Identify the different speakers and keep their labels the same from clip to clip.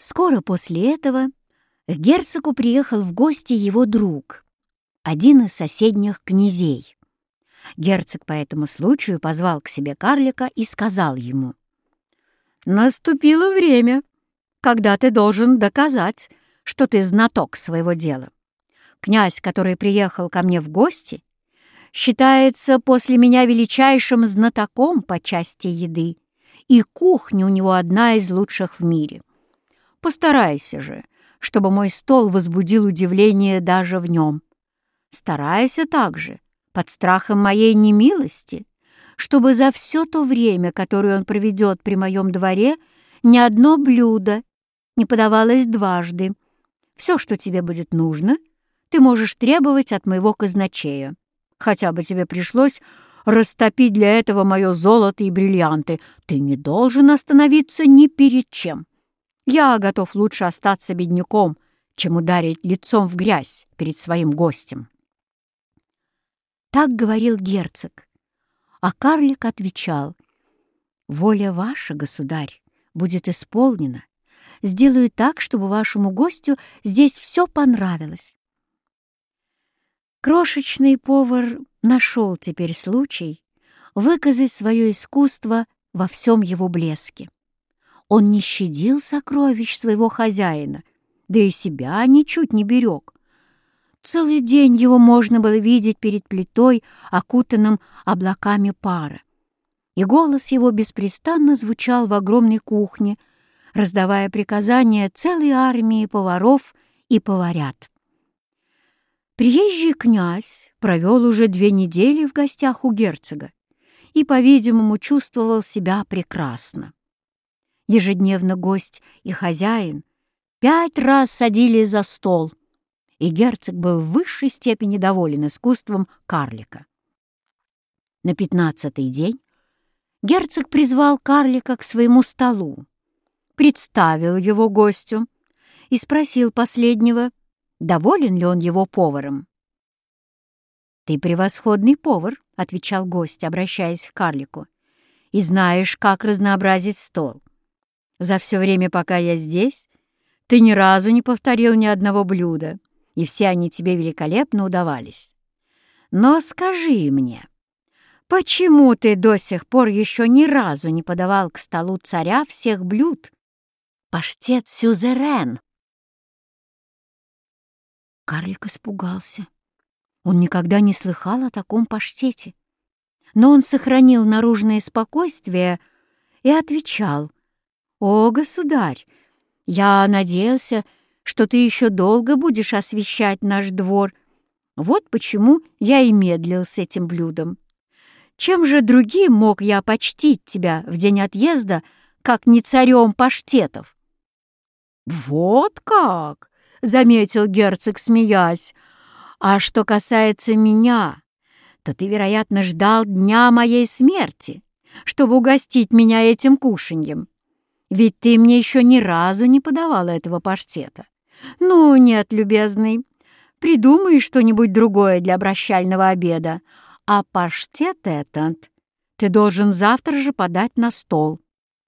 Speaker 1: Скоро после этого к герцогу приехал в гости его друг, один из соседних князей. Герцог по этому случаю позвал к себе карлика и сказал ему: «Наступило время, когда ты должен доказать, что ты знаток своего дела. Князь, который приехал ко мне в гости, считается после меня величайшим знатоком по части еды, и кухня у него одна из лучших в мире. Постарайся же, чтобы мой стол возбудил удивление даже в нем. Старайся также, под страхом моей немилости, чтобы за все то время, которое он проведет при моем дворе, ни одно блюдо не подавалось дважды. Все, что тебе будет нужно, ты можешь требовать от моего казначея. Хотя бы тебе пришлось растопить для этого мое золото и бриллианты, ты не должен остановиться ни перед чем. Я готов лучше остаться бедняком, чем ударить лицом в грязь перед своим гостем». Так говорил герцог, а карлик отвечал: «Воля ваша, государь, будет исполнена. Сделаю так, чтобы вашему гостю здесь все понравилось». Крошечный повар нашел теперь случай выказать свое искусство во всем его блеске. Он не щадил сокровищ своего хозяина, да и себя ничуть не берег. Целый день его можно было видеть перед плитой, окутанным облаками пара, и голос его беспрестанно звучал в огромной кухне, раздавая приказания целой армии поваров и поварят. Приезжий князь провел уже 2 недели в гостях у герцога и, по-видимому, чувствовал себя прекрасно. Ежедневно гость и хозяин 5 раз садились за стол, и герцог был в высшей степени доволен искусством карлика. На 15-й день герцог призвал карлика к своему столу, представил его гостю и спросил последнего, доволен ли он его поваром. «Ты превосходный повар», — отвечал гость, обращаясь к карлику, «и знаешь, как разнообразить стол. За все время, пока я здесь, ты ни разу не повторил ни одного блюда, и все они тебе великолепно удавались. Но скажи мне, почему ты до сих пор еще ни разу не подавал к столу царя всех блюд паштет сюзерен?» Карлик испугался. Он никогда не слыхал о таком паштете. Но он сохранил наружное спокойствие и отвечал: «О, государь, я надеялся, что ты еще долго будешь освещать наш двор. Вот почему я и медлил с этим блюдом. Чем же другим мог я почтить тебя в день отъезда, как не царем паштетов?» «Вот как!» — заметил герцог, смеясь. «А что касается меня, то ты, вероятно, ждал дня моей смерти, чтобы угостить меня этим кушаньем. Ведь ты мне еще ни разу не подавал этого паштета. Ну, нет, любезный, придумай что-нибудь другое для прощального обеда, а паштет этот ты должен завтра же подать на стол».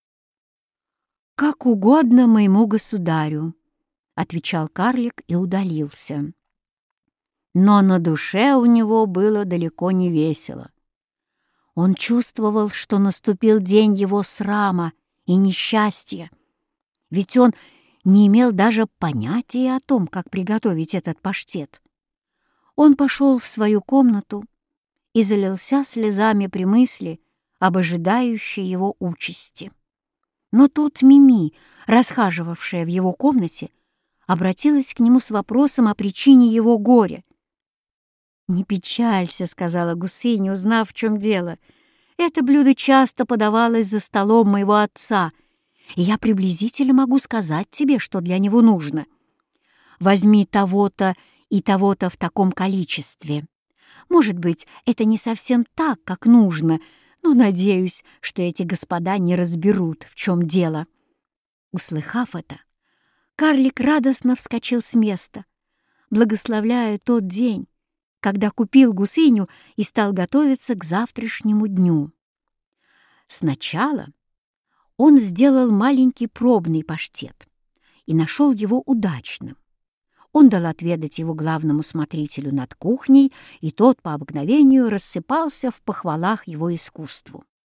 Speaker 1: «Как угодно моему государю», — отвечал карлик и удалился. Но на душе у него было далеко не весело. Он чувствовал, что наступил день его срама и несчастья, ведь он не имел даже понятия о том, как приготовить этот паштет. Он пошел в свою комнату и залился слезами при мысли об ожидающей его участи. Но тут Мими, расхаживавшая в его комнате, обратилась к нему с вопросом о причине его горя. «Не печалься», — сказала гусыня, узнав, в чем дело. «Это блюдо часто подавалось за столом моего отца, и я приблизительно могу сказать тебе, что для него нужно. Возьми того-то и того-то в таком количестве. Может быть, это не совсем так, как нужно, но надеюсь, что эти господа не разберут, в чем дело». Услыхав это, карлик радостно вскочил с места, благословляя тот день, когда купил гусыню и стал готовиться к завтрашнему дню. Сначала он сделал маленький пробный паштет и нашел его удачным. Он дал отведать его главному смотрителю над кухней, и тот по обыкновению рассыпался в похвалах его искусству.